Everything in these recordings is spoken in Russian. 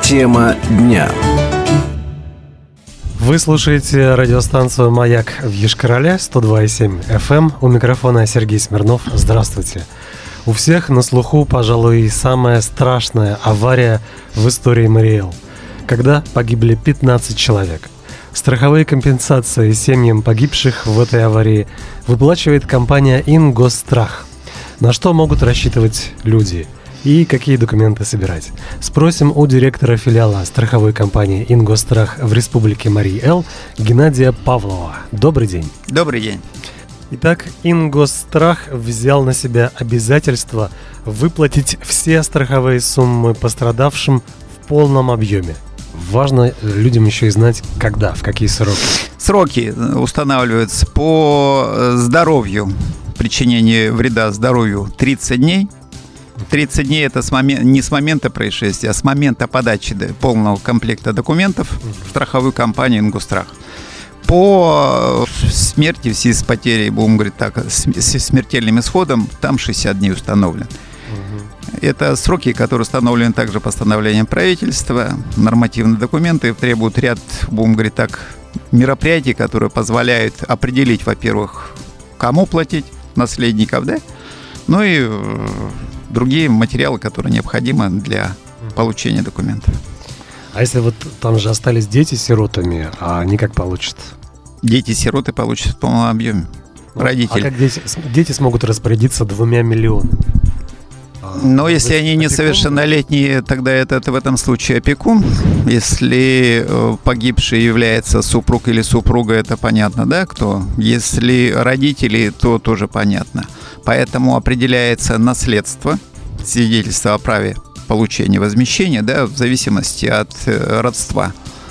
Тема дня. Вы слушаете радиостанцию «Маяк» в Йошкар-Оле, 102,7 FM. У микрофона Сергей Смирнов. Здравствуйте. У всех на слуху, пожалуй, самая страшная авария в истории Мариэл, когда погибли 15 человек. Страховые компенсации семьям погибших в этой аварии выплачивает компания «Ингосстрах». На что могут рассчитывать люди и какие документы собирать? Спросим у директора филиала страховой компании «Ингосстрах» в Республике Мариэл Геннадия Павлова. Добрый день. Добрый день. Итак, Ингосстрах взял на себя обязательство выплатить все страховые суммы пострадавшим в полном объеме. Важно людям еще и знать, когда, в какие сроки. Сроки устанавливаются по здоровью, причинению вреда здоровью 30 дней. 30 дней это не с момента происшествия, а с момента подачи полного комплекта документов в страховую компанию «Ингосстрах». По смерти в связи с потерей, будем говорить так, с смертельным исходом, там 60 дней установлен. Это сроки, которые установлены также постановлением правительства. Нормативные документы требуют ряд, будем говорить так, мероприятий, которые позволяют определить, во-первых, кому платить, наследников, да, ну и другие материалы, которые необходимы для получения документов. А если вот там же остались дети сиротами, а они как получат? Дети-сироты получат в полном объеме. Родители. А как дети смогут распорядиться 2 миллионами? Но если они несовершеннолетние, тогда это в этом случае опекун. Если погибший является супруг или супруга, это понятно, да, кто? Если родители, то тоже понятно. Поэтому определяется наследство, свидетельство о праве получения возмещения, да, в зависимости от родства.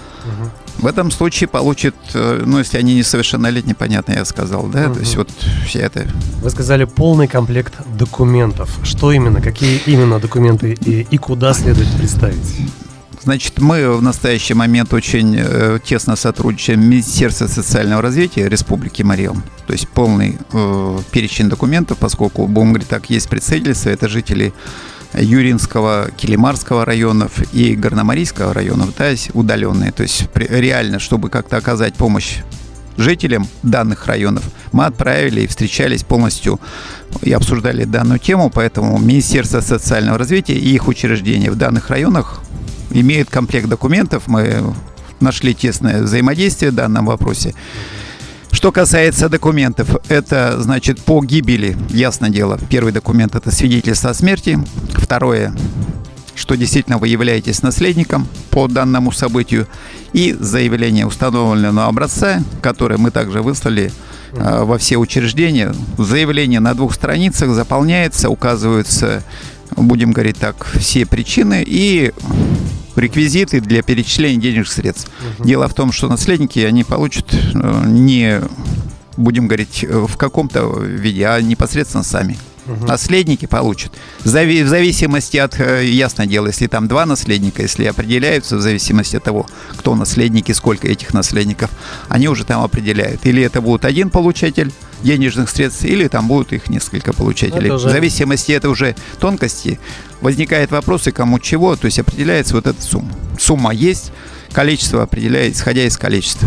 В этом случае получит, ну, если они несовершеннолетние, понятно, я сказал, да, то есть вот все это. Вы сказали полный комплект документов. Что именно, какие именно документы и куда следует представить? Значит, мы в настоящий момент очень тесно сотрудничаем с Министерством социального развития Республики Мариэл. То есть полный перечень документов, поскольку, будем говорить так, есть представительства, это жители Юринского, Килимарского районов и Горномарийского районов, да, удаленные. То есть реально, чтобы как-то оказать помощь жителям данных районов, мы отправили и встречались полностью и обсуждали данную тему, поэтому Министерство социального развития и их учреждения в данных районах имеют комплект документов. Мы нашли тесное взаимодействие в данном вопросе. Что касается документов, это, значит, по гибели, ясно дело, первый документ – это свидетельство о смерти. Второе, что действительно вы являетесь наследником по данному событию. И заявление установленного образца, которое мы также выслали во все учреждения. Заявление на 2 страницах заполняется, указываются, будем говорить так, все причины и реквизиты для перечисления денежных средств. Дело в том, что наследники, они получат не, будем говорить, в каком-то виде, а непосредственно сами. Наследники получат. В зависимости от, ясно дело, если там 2 наследника, если определяются в зависимости от того, кто наследники, сколько этих наследников, они уже там определяют. Или это будет один получатель денежных средств, или там будут их несколько получателей. В зависимости от уже тонкости возникают вопросы, кому чего, то есть определяется вот эта сумма. Сумма есть, количество определяет, исходя из количества.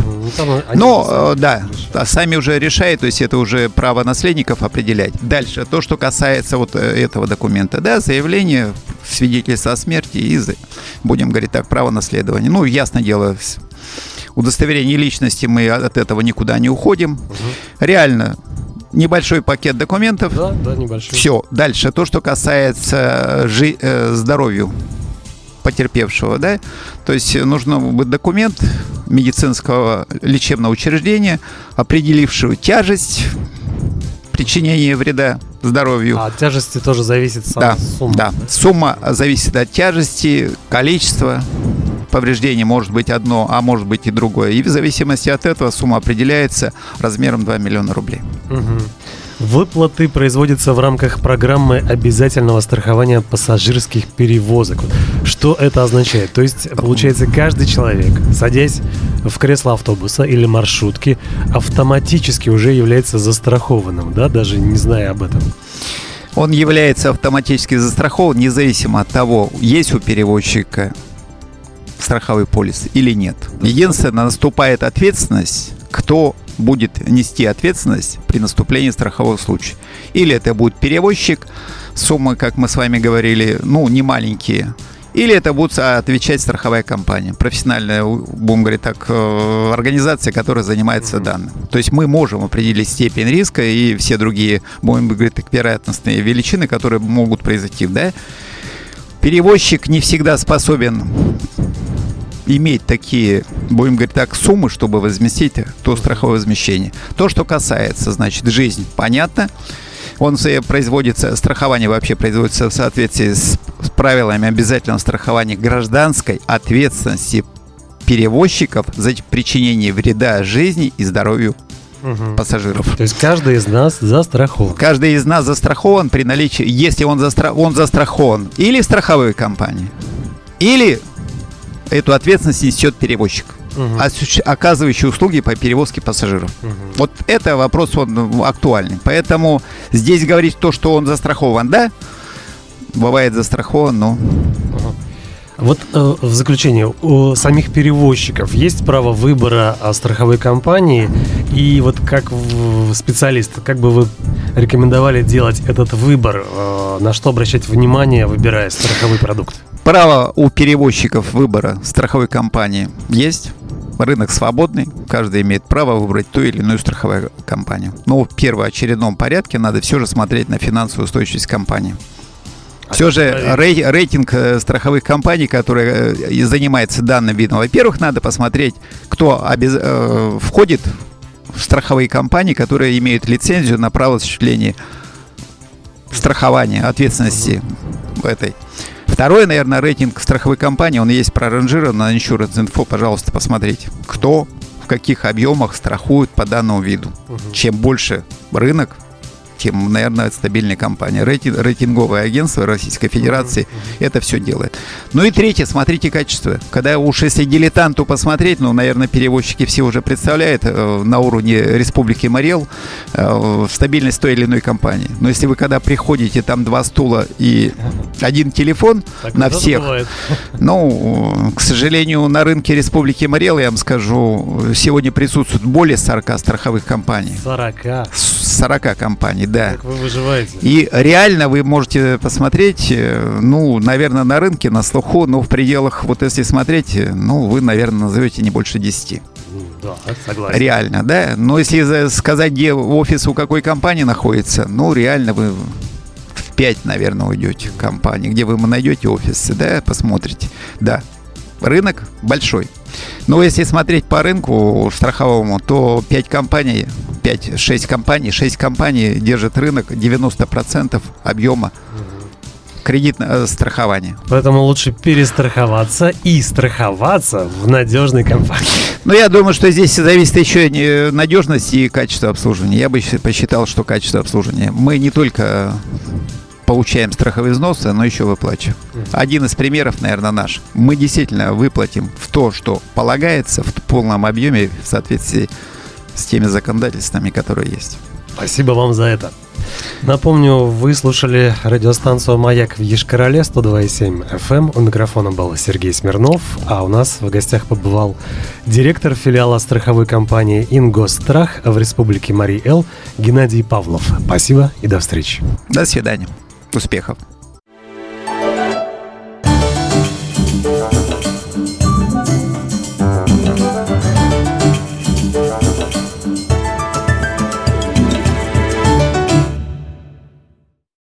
Но, да, сами уже решают, то есть это уже право наследников определять. Дальше, то, что касается вот этого документа, да, заявление, свидетельство о смерти и, будем говорить так, право наследования. Ну, ясно дело, удостоверение личности, мы от этого никуда не уходим. Реально, небольшой пакет документов. Да, небольшой. Все, дальше, то, что касается здоровью потерпевшего, да, то есть нужен быть документ медицинского лечебного учреждения, определившего тяжесть причинения вреда здоровью. А от тяжести тоже зависит сама сумма? Да, сумма зависит от тяжести, количества. Повреждение может быть одно, а может быть и другое. И в зависимости от этого сумма определяется размером 2 миллиона рублей. Выплаты производятся в рамках программы обязательного страхования пассажирских перевозок. Что это означает? То есть, получается, каждый человек, садясь в кресло автобуса или маршрутки, автоматически уже является застрахованным, да, даже не зная об этом? Он является автоматически застрахован, независимо от того, есть у перевозчика страховой полис или нет. Единственное, наступает ответственность, кто будет нести ответственность при наступлении страхового случая. Или это будет перевозчик, суммы, как мы с вами говорили, не маленькие, или это будет отвечать страховая компания, профессиональная, будем говорить так, организация, которая занимается данным. То есть мы можем определить степень риска и все другие, будем говорить так, вероятностные величины, которые могут произойти, да? Перевозчик не всегда способен иметь такие, будем говорить так, суммы, чтобы возместить то страховое возмещение. То, что касается, значит, жизнь, понятно. Страхование вообще производится в соответствии с правилами обязательного страхования гражданской ответственности перевозчиков за причинение вреда жизни и здоровью пассажиров. То есть каждый из нас застрахован. Каждый из нас застрахован при наличии, если он застрахован или в страховой компании, или эту ответственность несет перевозчик, оказывающий услуги по перевозке пассажиров. Вот это вопрос, он актуальный. Поэтому здесь говорить то, что он застрахован, да, бывает застрахован, но... Вот в заключение, у самих перевозчиков есть право выбора страховой компании, и вот как специалист, как бы вы рекомендовали делать этот выбор, на что обращать внимание, выбирая страховой продукт? Право у перевозчиков выбора страховой компании есть. Рынок свободный, каждый имеет право выбрать ту или иную страховую компанию. Но в первоочередном порядке надо все же смотреть на финансовую устойчивость компании. Все же рейтинг страховых компаний, которые занимаются данным видом. Во-первых, надо посмотреть, кто входит в страховые компании, которые имеют лицензию на право осуществления страхования, ответственности этой. Второе, наверное, рейтинг страховой компании, он есть проранжирован на Insurance Info. Пожалуйста, посмотрите, кто в каких объемах страхует по данному виду. Чем больше рынок, тем, наверное, стабильная компания. Рейтинговое агентство Российской Федерации это все делает. Ну и третье, смотрите качество. Когда уж если дилетанту посмотреть, наверное, перевозчики все уже представляют на уровне Республики Марий Эл стабильность той или иной компании. Но если вы когда приходите, там 2 стула и 1 телефон так на всех, к сожалению, на рынке Республики Марий Эл, я вам скажу, сегодня присутствует более 40 страховых компаний. 40 компаний, да. Как вы выживаете? И реально вы можете посмотреть, наверное, на рынке, на слуху, но в пределах, вот если смотреть, вы, наверное, назовете не больше 10. Да, согласен. Реально, да. Но если сказать, где офис у какой компании находится, реально вы в 5, наверное, уйдете в компании, где вы найдете офисы, да, посмотрите. Да, рынок большой. Но если смотреть по рынку страховому, то 6 компаний держат рынок 90% объема кредитного страхования. Поэтому лучше перестраховаться и страховаться в надежной компании. Я думаю, что здесь зависит еще и надежность и качество обслуживания. Я бы посчитал, что качество обслуживания. Мы не только получаем страховые взносы, но еще выплачиваем. Один из примеров, наверное, наш. Мы действительно выплатим в то, что полагается в полном объеме в соответствии с теми законодательствами, которые есть. Спасибо вам за это. Напомню, вы слушали радиостанцию «Маяк» в Йошкар-Оле, 102,7 FM. У микрофона был Сергей Смирнов, а у нас в гостях побывал директор филиала страховой компании «Ингосстрах» в Республике Марий Эл Геннадий Павлов. Спасибо и до встречи. До свидания. Успехов.